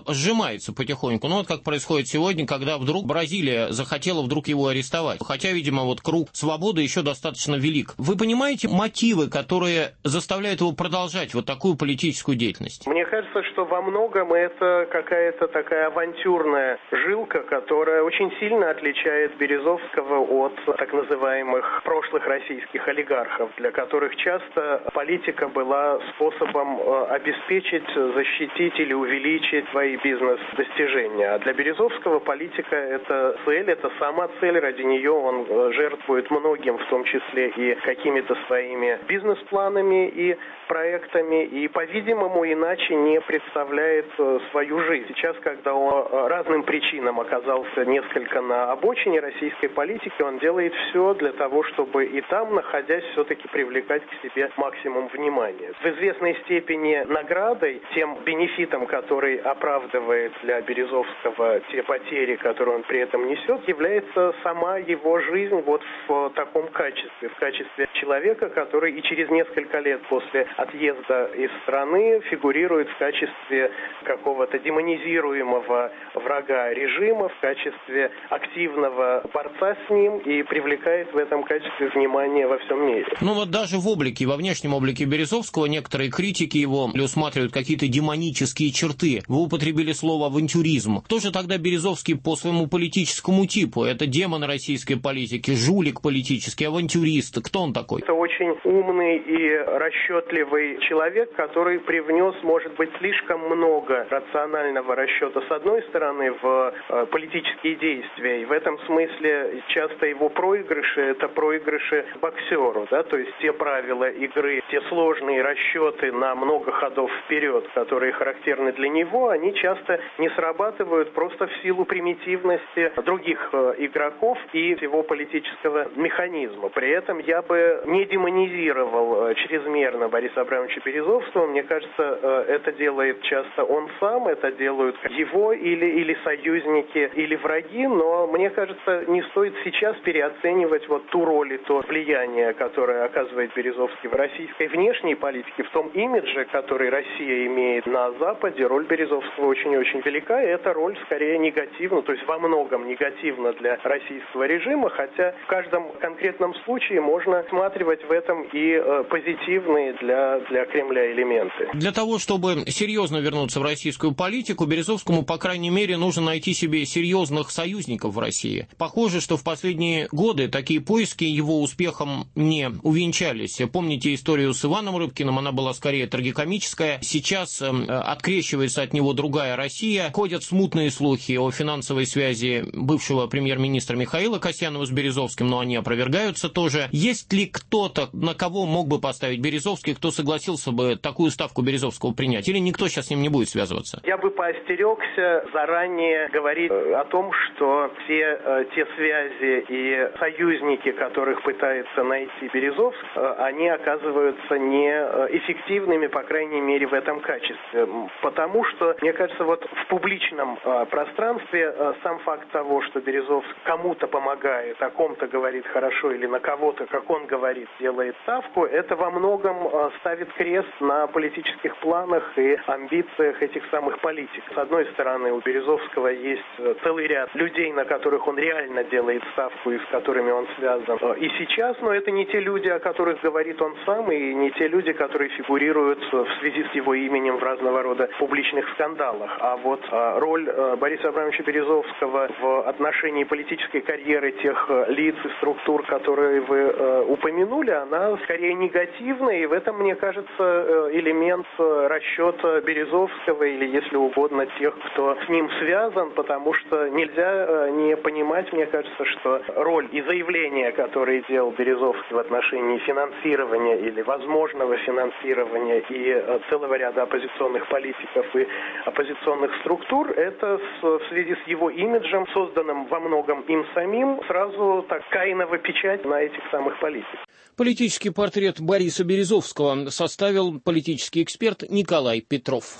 дело сжимается потихоньку. Ну вот как происходит сегодня, когда вдруг Бразилия захотела вдруг его арестовать. Хотя, видимо, вот круг свободы еще достаточно велик. Вы понимаете мотивы, которые заставляют его продолжать вот такую политическую деятельность? Мне кажется, что во многом это какая-то такая авантюрная жилка, которая очень сильно отличает Березовского от так называемых прошлых российских олигархов, для которых часто политика была способом обеспечить, защитить или увеличить свои бизнес-достижения. А для Березовского политика – это цель, это сама цель, ради нее он жертвует многим, в том числе и какими-то своими бизнес-планами и проектами, и, по-видимому, иначе не представляет свою жизнь. Сейчас, когда он разным причинам оказался несколько на обочине российской политики, он делает все для того, чтобы и там, находясь, все-таки привлекать к себе максимум внимания. В известной степени наградой, тем бенефитом, который оправдывает для Березовского те потери, которые он при этом несет, является сама его жизнь вот в таком качестве, в качестве человека, который и через несколько лет после отъезда из страны фигурирует в качестве какого-то демонизируемого врага режима, в качестве активного борца с ним и привлекает в этом качестве внимание во всем мире. Ну вот даже в облике, во внешнем облике Березовского некоторые критики его усматривают какие-то демонические черты. Вы употребили слово «авантюризм». Кто же тогда Березовский по своему политическому типу? Это демон российской политики, жулик политический, авантюрист. Кто он такой? Это очень умный и расчетливый человек, который привнес, может быть, слишком много рационального расчета с одной стороны в э, политические действия. И в этом смысле часто его проигрыши – это проигрыши боксеру, да, то есть те правила игры, те сложные расчеты на много ходов вперед, которые характерны для него, они часто не срабатывают просто в силу примитивности других э, игроков и всего политического механизма. При этом я бы не демонизировал э, чрезмерно Бориса Абрамовича Березовского. Мне кажется, э, это делает часто он сам, это делают его или, или союзники, или враги, но мне кажется, не стоит сейчас переоценивать вот ту роль и то влияние, которое оказывает Березовский в российской внешней политике, в том имидже, который Россия имеет на Западе. Роль Березовского очень-очень велика, и эта роль скорее негативна, то есть во многом негативна для российского режима, хотя в каждом конкретном случае можно всматривать в этом и э, позитивные для, для Кремля элементы. Для того, чтобы серьезно вернуться в российскую политику, Березовскому, по крайней мере, нужно найти себе серьезных союзников в России. Похоже, что в последние годы такие поиски его успехом не увенчались. Помните историю с Иваном Рыбкиным, она была скорее трагикомическая. Сейчас э, открещивается от него другая Россия. Ходят смутные слухи о финансовой связи бывшего премьер-министра Михаила Касьянова с Березовским, но они опровергаются тоже. Есть ли кто-то, на кого мог бы поставить Березовский, кто согласился бы такую ставку Березовского принять? Или никто сейчас с ним не будет связываться? Я бы поостерегся заранее говорить о том, что все э, те связи и союзники, которых пытается найти Березовский, э, они оказываются неэффективными, по крайней мере, в этом качестве. Потому что, мне кажется, вот в публичном э, пространстве э, сам факт того, что Березовский кому-то помогает, о ком-то говорит хорошо или на кого-то, как он говорит, делает ставку, это во многом э, ставит крест на политических планах и амбициях этих самых политиков. С одной стороны, у Березовского есть целый ряд людей, на которых он реально делает ставку и с которыми он связан и сейчас, но это не те люди, о которых говорит он сам, и не те люди, которые фигурируют в связи с его именем в разного рода публичных скандалах. А вот роль Бориса Абрамовича Березовского в отношении политической карьеры тех лиц и структур, которые вы упомянули, она скорее негативная, и в этом, мне кажется, элемент расчета Березовского или, если угодно, тех, кто с ним связан, потому что нельзя не понимать, мне кажется, что роль и заявления, которые делал Березовский в отношении финансирования или возможного финансирования и целого ряда оппозиционных политиков и оппозиционных структур, это в связи с его имиджем, созданным во многом им самим, сразу так каинова печать на этих самых политиков. Политический портрет Бориса Березовского составил политический эксперт Николай Петров.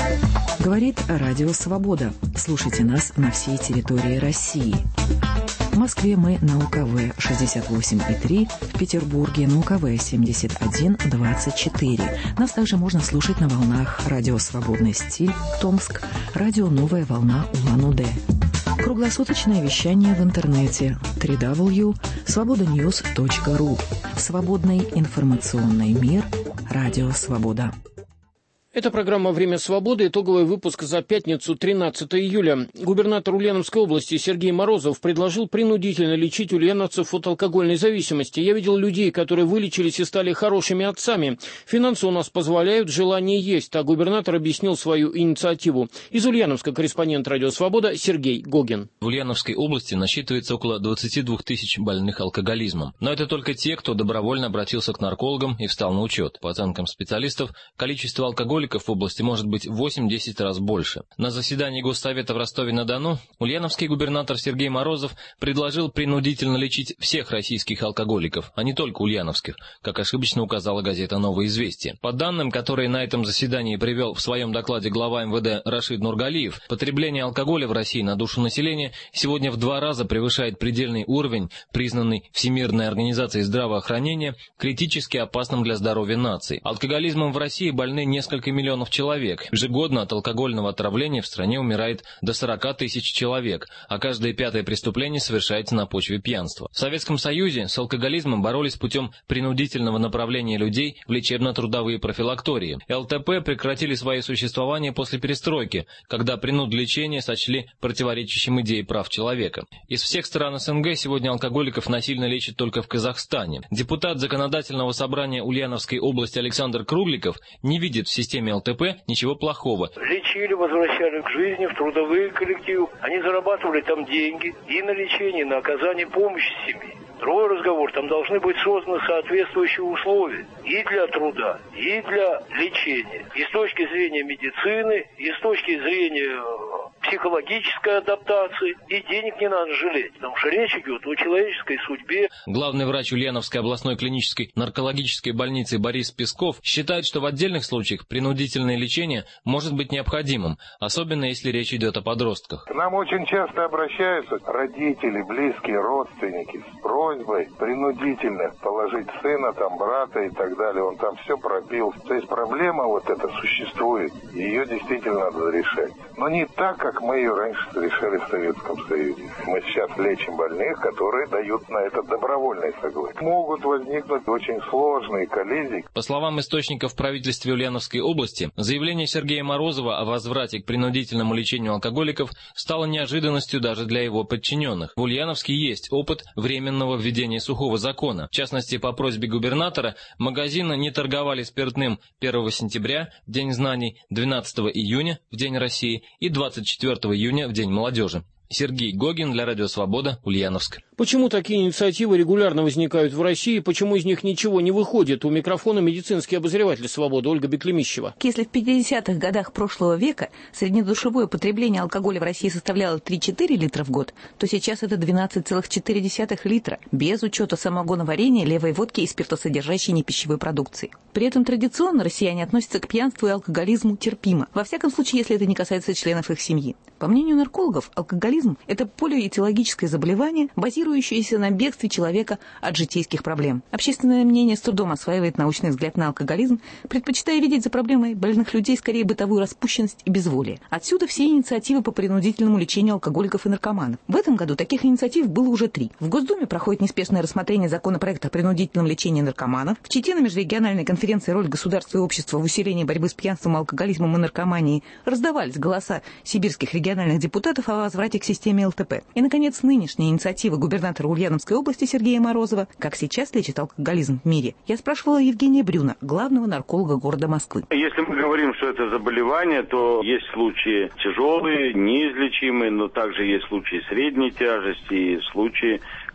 Говорит Радио Свобода. Слушайте нас на всей территории России. В Москве мы на У К В шестьдесят восемь и три, в Петербурге на У К В семьдесят один двадцать четыре. Нас также можно слушать на волнах радио «Свободный стиль» Томск, радио «Новая волна» Улан-Удэ. Круглосуточное вещание в интернете дабл ю дабл ю дабл ю точка свобода ньюс точка ру. Свободный информационный мир. Радио «Свобода». Это программа «Время свободы», итоговый выпуск за пятницу, тринадцатого июля. Губернатор Ульяновской области Сергей Морозов предложил принудительно лечить ульяновцев от алкогольной зависимости. Я видел людей, которые вылечились и стали хорошими отцами. Финансы у нас позволяют, желание есть, а губернатор объяснил свою инициативу. Из Ульяновска корреспондент «Радио Свобода» Сергей Гогин. В Ульяновской области насчитывается около двадцати двух тысяч больных алкоголизмом. Но это только те, кто добровольно обратился к наркологам и встал на учет. По оценкам специалистов, количество алкоголиков в области может быть восемь-десять раз больше. На заседании Госсовета в Ростове-на-Дону ульяновский губернатор Сергей Морозов предложил принудительно лечить всех российских алкоголиков, а не только ульяновских, как ошибочно указала газета «Новое известие». По данным, которые на этом заседании привел в своем докладе глава эм вэ дэ Рашид Нургалиев, потребление алкоголя в России на душу населения сегодня в два раза превышает предельный уровень, признанный Всемирной организацией здравоохранения критически опасным для здоровья наций. Алкоголизмом в России больны несколько миллионов человек. Ежегодно от алкогольного отравления в стране умирает до сорока тысяч человек, а каждое пятое преступление совершается на почве пьянства. В Советском Союзе с алкоголизмом боролись путем принудительного направления людей в лечебно-трудовые профилактории. эл тэ пэ прекратили свое существование после перестройки, когда принудлечение сочли противоречащим идее прав человека. Из всех стран эс эн гэ сегодня алкоголиков насильно лечат только в Казахстане. Депутат Законодательного собрания Ульяновской области Александр Кругликов не видит в системе эл тэ пэ ничего плохого. Лечили, возвращали к жизни, в трудовые коллективы. Они зарабатывали там деньги и на лечение, и на оказание помощи семье. Другой разговор, там должны быть созданы соответствующие условия и для труда, и для лечения. И с точки зрения медицины, и с точки зрения психологической адаптации, и денег не надо жалеть, потому что речь идет о человеческой судьбе. Главный врач Ульяновской областной клинической наркологической больницы Борис Песков считает, что в отдельных случаях принудительное лечение может быть необходимым, особенно если речь идет о подростках. К нам очень часто обращаются родители, близкие, родственники с просьбой принудительно положить сына, там, брата и так далее. Он там все пропил. То есть проблема вот эта существует, ее действительно надо решать. Но не так, как мы ее раньше решали в Советском Союзе. Мы сейчас лечим больных, которые дают на это добровольное согласие. Могут возникнуть очень сложные коллизии. По словам источников в правительстве Ульяновской области, заявление Сергея Морозова о возврате к принудительному лечению алкоголиков стало неожиданностью даже для его подчиненных. В Ульяновске есть опыт временного введения сухого закона. В частности, по просьбе губернатора магазины не торговали спиртным первого сентября, в День знаний, двенадцатого июня, в День России, и двадцать четвёртого июня, в День молодежи. Сергей Гогин для Радио Свобода, Ульяновск. Почему такие инициативы регулярно возникают в России, почему из них ничего не выходит? У микрофона медицинский обозреватель «Свободы» Ольга Беклемищева. Если в пятидесятых годах прошлого века среднедушевое потребление алкоголя в России составляло три-четыре литра в год, то сейчас это двенадцать целых четыре десятых литра, без учета самогоноварения, левой водки и спиртосодержащей непищевой продукции. При этом традиционно россияне относятся к пьянству и алкоголизму терпимо, во всяком случае, если это не касается членов их семьи. По мнению наркологов, алкоголизм – это полиэтиологическое заболевание, базирующееся на бегстве человека от житейских проблем. Общественное мнение с трудом осваивает научный взгляд на алкоголизм, предпочитая видеть за проблемой больных людей скорее бытовую распущенность и безволие. Отсюда все инициативы по принудительному лечению алкоголиков и наркоманов. В этом году таких инициатив было уже три. В Госдуме проходит неспешное рассмотрение законопроекта о принудительном лечении наркоманов. В Чите на межрегиональной конференции «Роль государства и общества в усилении борьбы с пьянством, алкоголизмом и наркоманией» раздавались голоса сибирских региональных депутатов о возврате к системе эл тэ пэ. И, наконец, нынешняя инициатива губернатора Ульяновской области Сергея Морозова «Как сейчас лечит алкоголизм в мире». Я спрашивала Евгения Брюна, главного нарколога города Москвы. Если мы говорим, что это заболевание, то есть случаи тяжелые, неизлечимые, но также есть случаи средней тяжести и случаи,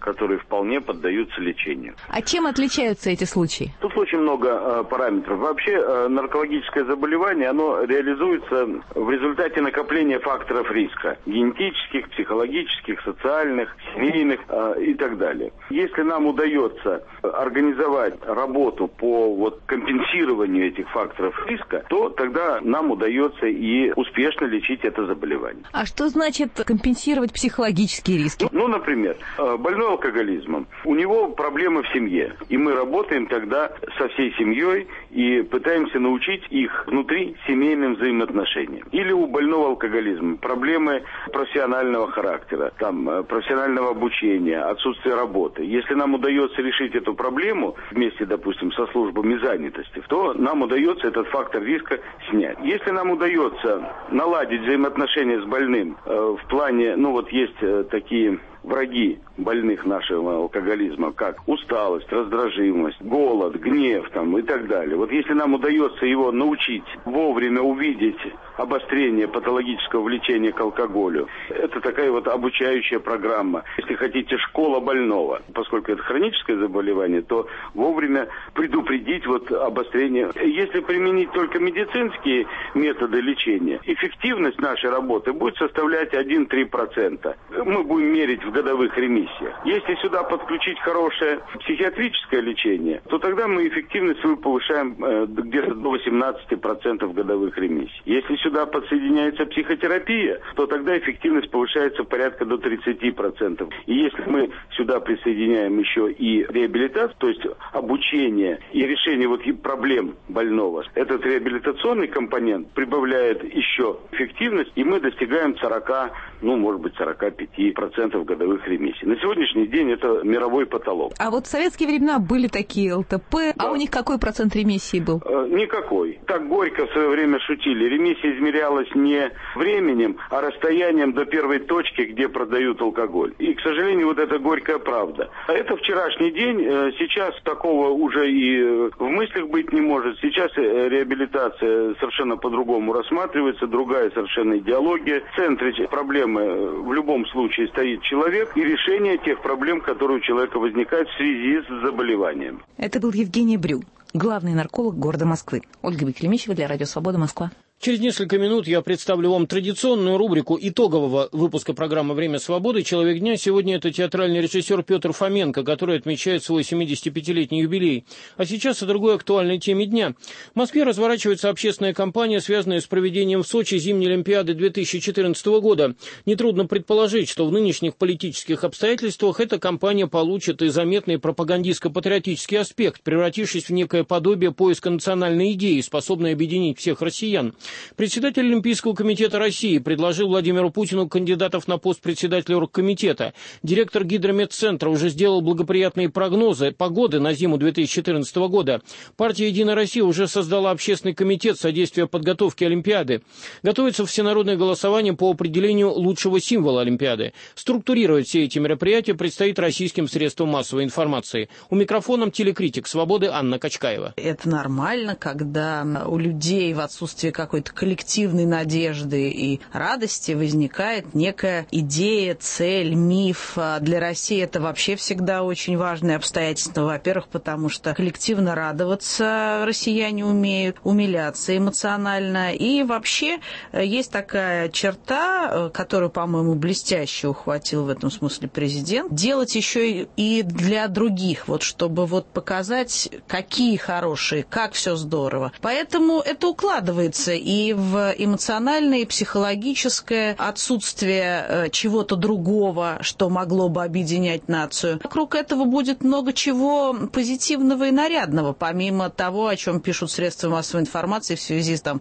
которые вполне поддаются лечению. А чем отличаются эти случаи? Тут очень много э, параметров. Вообще э, наркологическое заболевание, оно реализуется в результате накопления факторов риска. Генетических, психологических, социальных, семейных э, и так далее. Если нам удается организовать работу по вот, компенсированию этих факторов риска, то тогда нам удается и успешно лечить это заболевание. А что значит компенсировать психологические риски? Ну, например, больной алкоголизмом. У него проблемы в семье. И мы работаем тогда со всей семьей и пытаемся научить их внутри семейным взаимоотношениям. Или у больного алкоголизма проблемы профессионального характера, там, профессионального обучения, отсутствие работы. Если нам удается решить эту проблему вместе, допустим, со службами занятости, то нам удается этот фактор риска снять. Если нам удается наладить взаимоотношения с больным э, в плане, ну вот есть э, такие враги больных нашего алкоголизма, как усталость, раздражимость, голод, гнев там, и так далее. Вот если нам удается его научить вовремя увидеть обострение патологического влечения к алкоголю, это такая вот обучающая программа. Если хотите, школа больного. Поскольку это хроническое заболевание, то вовремя предупредить вот обострение. Если применить только медицинские методы лечения, эффективность нашей работы будет составлять один-три процента. Мы будем мерить в годовых ремиссиях. Если сюда подключить хорошее психиатрическое лечение, то тогда мы эффективность свою повышаем э, где-то до восемнадцати процентов годовых ремиссий. Если сюда подсоединяется психотерапия, то тогда эффективность повышается порядка до тридцати процентов. И если мы сюда присоединяем еще и реабилитацию, то есть обучение и решение вот проблем больного, этот реабилитационный компонент прибавляет еще эффективность, и мы достигаем сорока, ну, может быть, сорока пяти процентов годовых ремиссий. На сегодняшний день это мировой потолок. А вот в советские времена были такие ЛТП, да. А у них какой процент ремиссии был? Э, никакой. Так горько в свое время шутили. Ремиссия измерялась не временем, а расстоянием до первой точки, где продают алкоголь. И, к сожалению, вот это горькая правда. А это вчерашний день. Э, сейчас такого уже и в мыслях быть не может. Сейчас э, реабилитация совершенно по-другому рассматривается, другая совершенно идеология. В центре проблемы в любом случае стоит человек и решение тех проблем, которые у человека возникают в связи с заболеванием. Это был Евгений Брю, главный нарколог города Москвы. Ольга Бекелемищева для Радио Свобода, Москва. Через несколько минут я представлю вам традиционную рубрику итогового выпуска программы «Время свободы. Человек дня». Сегодня это театральный режиссер Петр Фоменко, который отмечает свой семидесятипятилетний юбилей. А сейчас о другой актуальной теме дня. В Москве разворачивается общественная кампания, связанная с проведением в Сочи зимней Олимпиады две тысячи четырнадцатого года. Нетрудно предположить, что в нынешних политических обстоятельствах эта кампания получит и заметный пропагандистско-патриотический аспект, превратившись в некое подобие поиска национальной идеи, способной объединить всех россиян. Председатель Олимпийского комитета России предложил Владимиру Путину кандидатов на пост председателя оргкомитета. Директор Гидрометцентра уже сделал благоприятные прогнозы погоды на зиму две тысячи четырнадцатого года. Партия «Единая Россия» уже создала общественный комитет содействия подготовке Олимпиады. Готовится всенародное голосование по определению лучшего символа Олимпиады. Структурировать все эти мероприятия предстоит российским средствам массовой информации. У микрофона телекритик «Свободы» Анна Качкаева. Это нормально, когда у людей в отсутствии какой-то коллективной надежды и радости возникает некая идея, цель, миф. Для России это вообще всегда очень важное обстоятельство. Во-первых, потому что коллективно радоваться россияне умеют, умиляться эмоционально. И вообще есть такая черта, которую, по-моему, блестяще ухватил в этом смысле президент, делать еще и для других, вот чтобы вот показать, какие хорошие, как все здорово. Поэтому это укладывается и в эмоциональное, и психологическое отсутствие чего-то другого, что могло бы объединять нацию. Вокруг этого будет много чего позитивного и нарядного, помимо того, о чем пишут средства массовой информации в связи там,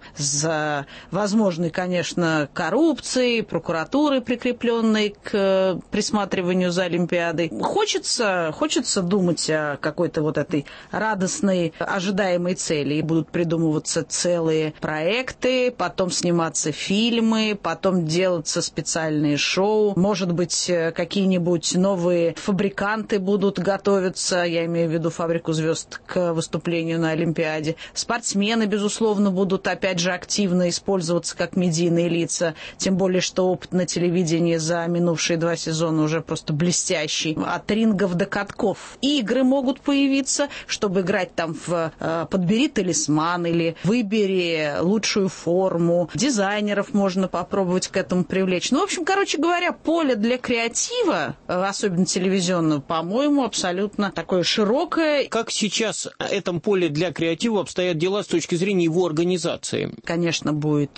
с возможной, конечно, коррупцией, прокуратурой, прикрепленной к присматриванию за Олимпиадой. Хочется, хочется думать о какой-то вот этой радостной, ожидаемой цели, и будут придумываться целые проекты, проекты, потом сниматься фильмы, потом делаться специальные шоу. Может быть, какие-нибудь новые фабриканты будут готовиться, я имею в виду «Фабрику звезд», к выступлению на Олимпиаде. Спортсмены, безусловно, будут опять же активно использоваться как медийные лица, тем более, что опыт на телевидении за минувшие два сезона уже просто блестящий. От рингов до катков. И игры могут появиться, чтобы играть там в э, «Подбери талисман» или «Выбери лучшую форму». Дизайнеров можно попробовать к этому привлечь. Ну, в общем, короче говоря, поле для креатива, особенно телевизионного, по-моему, абсолютно такое широкое. Как сейчас в этом поле для креатива обстоят дела с точки зрения его организации? Конечно, будет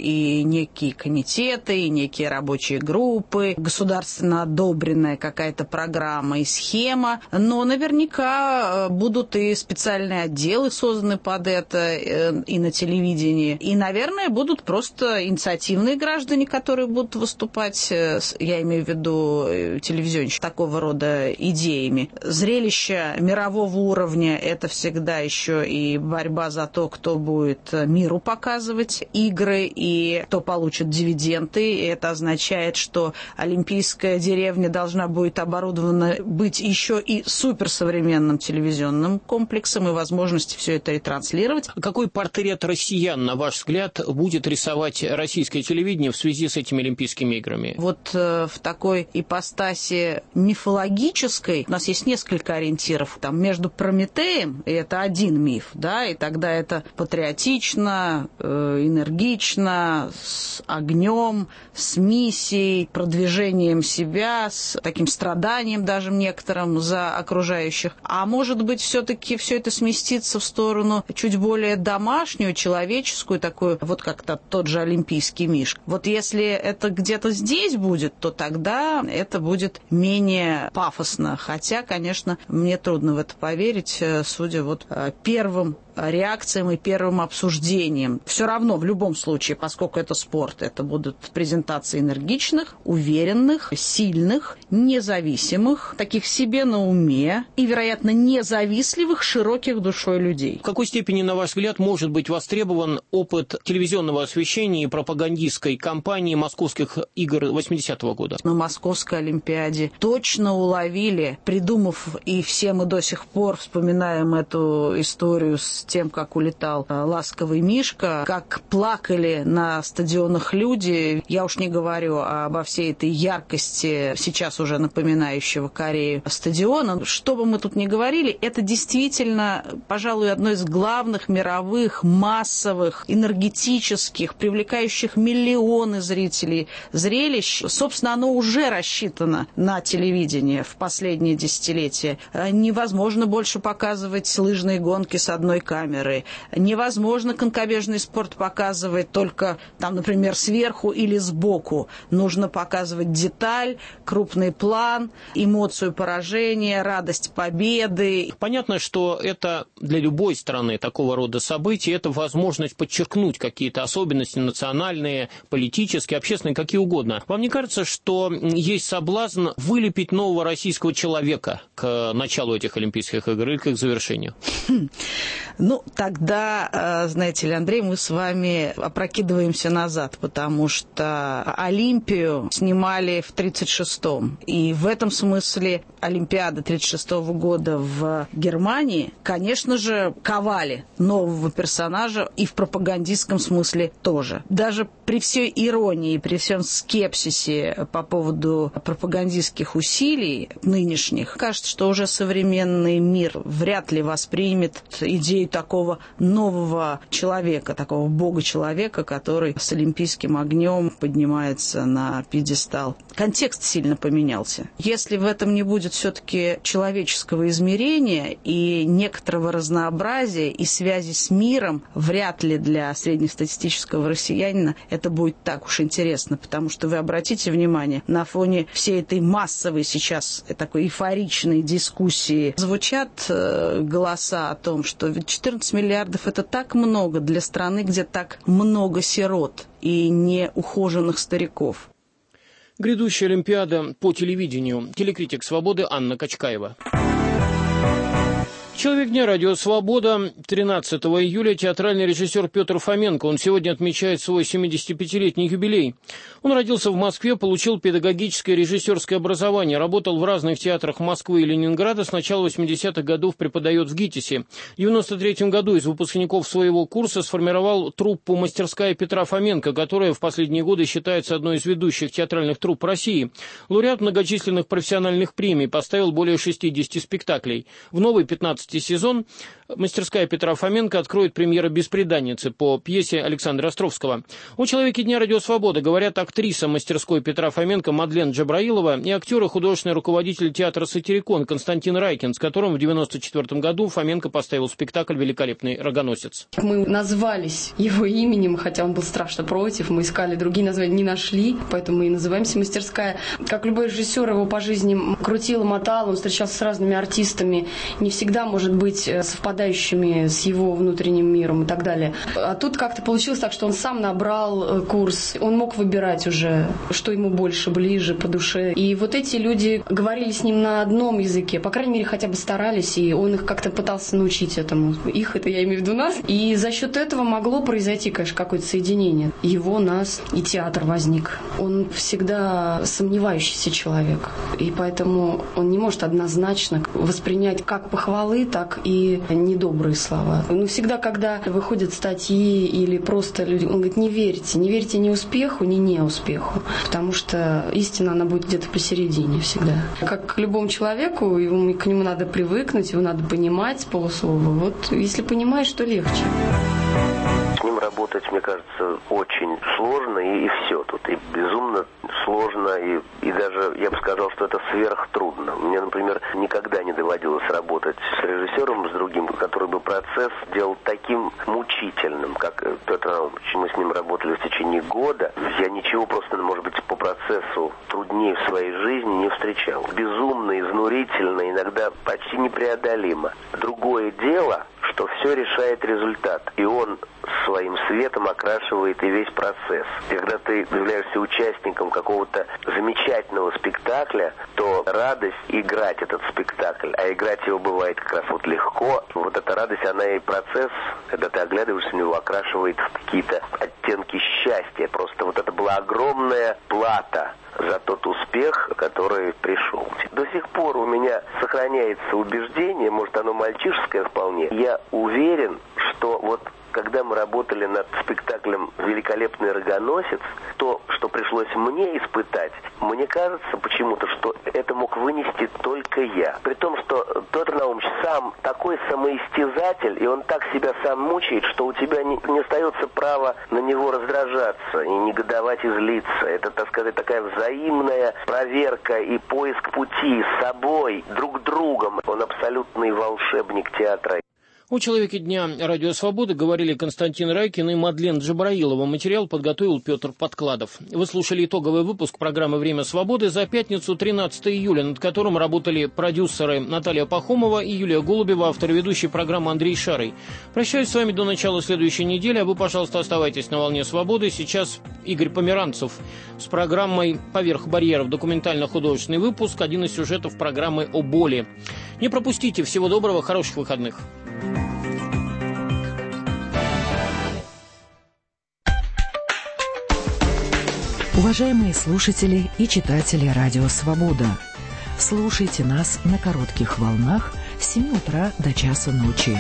и некие комитеты, и некие рабочие группы, государственно одобренная какая-то программа и схема, но наверняка будут и специальные отделы созданы под это и на телевидении. И, наверное, будут просто инициативные граждане, которые будут выступать, я имею в виду телевизионщики, такого рода идеями. Зрелище мирового уровня – это всегда еще и борьба за то, кто будет миру показывать игры и кто получит дивиденды. И это означает, что Олимпийская деревня должна будет оборудована быть еще и суперсовременным телевизионным комплексом и возможности все это ретранслировать. Какой портрет россиян, на ваш взгляд, будет рисовать российское телевидение в связи с этими Олимпийскими играми? Вот э, в такой ипостаси мифологической у нас есть несколько ориентиров. Там между Прометеем, и это один миф, да, и тогда это патриотично, э, энергично, с огнем, с миссией, продвижением себя, с таким страданием даже некоторым за окружающих. А может быть, все-таки все это сместится в сторону чуть более домашнюю, человеческую, такую, вот как-то тот же олимпийский миш. Вот если это где-то здесь будет, то тогда это будет менее пафосно. Хотя, конечно, мне трудно в это поверить, судя вот первым реакциям и первым обсуждениям. Все равно, в любом случае, поскольку это спорт, это будут презентации энергичных, уверенных, сильных, независимых, таких себе на уме и, вероятно, независливых, широких душой людей. В какой степени, на ваш взгляд, может быть востребован опыт телевизионного освещения и пропагандистской кампании московских игр восьмидесятого года? На Московской Олимпиаде точно уловили, придумав, и все мы до сих пор вспоминаем эту историю с тем, как улетал ласковый Мишка, как плакали на стадионах люди. Я уж не говорю обо всей этой яркости, сейчас уже напоминающего Корею, стадиона. Что бы мы тут ни говорили, это действительно, пожалуй, одно из главных мировых, массовых, энергетических, привлекающих миллионы зрителей зрелищ. Собственно, оно уже рассчитано на телевидение в последние десятилетия. Невозможно больше показывать лыжные гонки с одной камеры. Невозможно конькобежный спорт показывать только, там, например, сверху или сбоку. Нужно показывать деталь, крупный план, эмоцию поражения, радость победы. Понятно, что это для любой страны такого рода событий, это возможность подчеркнуть какие-то особенности национальные, политические, общественные, какие угодно. Вам не кажется, что есть соблазн вылепить нового российского человека к началу этих Олимпийских игр или к их завершению? Ну, тогда, знаете ли, Андрей, мы с вами опрокидываемся назад, потому что Олимпию снимали в тридцать шестом. И в этом смысле Олимпиада тридцать шестого года в Германии, конечно же, ковали нового персонажа и в пропагандистском смысле тоже. Даже при всей иронии, при всем скепсисе по поводу пропагандистских усилий нынешних, кажется, что уже современный мир вряд ли воспримет идею такого нового человека, такого бога-человека, который с олимпийским огнем поднимается на пьедестал. Контекст сильно поменялся. Если в этом не будет все-таки человеческого измерения и некоторого разнообразия и связи с миром, вряд ли для среднестатистического россиянина это будет так уж интересно, потому что вы обратите внимание, на фоне всей этой массовой сейчас такой эйфоричной дискуссии звучат э, голоса о том, что ведь четырнадцать миллиардов это так много для страны, где так много сирот и неухоженных стариков. Грядущая Олимпиада по телевидению. Телекритик «Свободы» Анна Качкаева. Человек дня, радио «Свобода», тринадцатого июля, театральный режиссер Петр Фоменко. Он сегодня отмечает свой семидесятипятилетний юбилей. Он родился в Москве, получил педагогическое и режиссерское образование, работал в разных театрах Москвы и Ленинграда, с начала восьмидесятых годов преподает в ГИТИСе. В девяносто третьем году из выпускников своего курса сформировал труппу «Мастерская Петра Фоменко», которая в последние годы считается одной из ведущих театральных трупп России. Лауреат многочисленных профессиональных премий, поставил более шестидесяти спектаклей. В новый пятнадцатый сезон «Мастерская Петра Фоменко» откроет премьера «Бесприданницы» по пьесе Александра Островского. О человеке дня радио «Свобода» говорят актриса «Мастерской Петра Фоменко» Мадлен Джабраилова и актер и художественный руководитель театра «Сатирикон» Константин Райкин, с которым в девяносто четвёртом году Фоменко поставил спектакль «Великолепный рогоносец». Мы назвались его именем, хотя он был страшно против, мы искали другие названия, не нашли, поэтому мы и называемся «Мастерская». Как любой режиссер, его по жизни крутил, мотал, он встречался с разными артистами, не всегда, может быть, совпадающими с его внутренним миром и так далее. А тут как-то получилось так, что он сам набрал курс, он мог выбирать уже, что ему больше, ближе, по душе. И вот эти люди говорили с ним на одном языке, по крайней мере, хотя бы старались, и он их как-то пытался научить этому. Их, это я имею в виду нас. И за счет этого могло произойти, конечно, какое-то соединение. Его, нас и театр возник. Он всегда сомневающийся человек, и поэтому он не может однозначно воспринять как похвалы, так и недобрые слова. Но всегда, когда выходят статьи или просто люди, он говорит, не верьте, не верьте ни успеху, ни неуспеху, потому что истина, она будет где-то посередине всегда. Как к любому человеку, его, к нему надо привыкнуть, его надо понимать с полуслова. Вот если понимаешь, то легче. С ним работать, мне кажется, очень сложно, и, и все тут. И безумно сложно, и, и даже, я бы сказал, что это сверхтрудно. Мне, например, никогда не доводилось работать с режиссером, с другим, который бы процесс делал таким мучительным, как Петр Наумович. Мы с ним работали в течение года. Я ничего просто, может быть, по процессу труднее в своей жизни не встречал. Безумно, изнурительно, иногда почти непреодолимо. Другое дело, что все решает результат. И он своим светом окрашивает и весь процесс. И когда ты являешься участником какого-то замечательного спектакля, то радость играть этот спектакль, а играть его бывает как раз вот легко. Вот эта радость, она и процесс, когда ты оглядываешься на него, окрашивает в какие-то оттенки счастья. Просто вот это была огромная плата за тот успех, который пришел. До сих пор у меня сохраняется убеждение, может оно мальчишеское вполне, я уверен, что вот когда мы работали над спектаклем «Великолепный рогоносец», то, что пришлось мне испытать, мне кажется почему-то, что это мог вынести только я. При том, что Петр Наумович сам такой самоистязатель, и он так себя сам мучает, что у тебя не, не остается права на него раздражаться и негодовать и злиться. Это, так сказать, такая взаимная проверка и поиск пути с собой, друг другом. Он абсолютный волшебник театра. О человеке дня радио «Свобода» говорили Константин Райкин и Мадлен Джабраилова. Материал подготовил Петр Подкладов. Вы слушали итоговый выпуск программы «Время свободы» за пятницу, тринадцатого июля, над которым работали продюсеры Наталья Пахомова и Юлия Голубева, автор и ведущий программы Андрей Шарый. Прощаюсь с вами до начала следующей недели, а вы, пожалуйста, оставайтесь на волне свободы. Сейчас Игорь Померанцев с программой «Поверх барьеров», документально-художественный выпуск, один из сюжетов программы «О боли». Не пропустите. Всего доброго, хороших выходных. Уважаемые слушатели и читатели радио «Свобода», слушайте нас на коротких волнах с семи утра до часа ночи.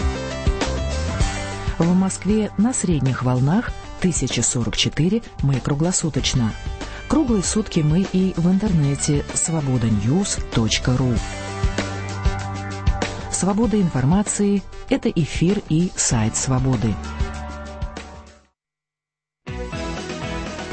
В Москве на средних волнах тысяча сорок четыре, мы круглосуточно. Круглые сутки мы и в интернете свобода ньюс точка ру. Свобода информации – это эфир и сайт «Свободы».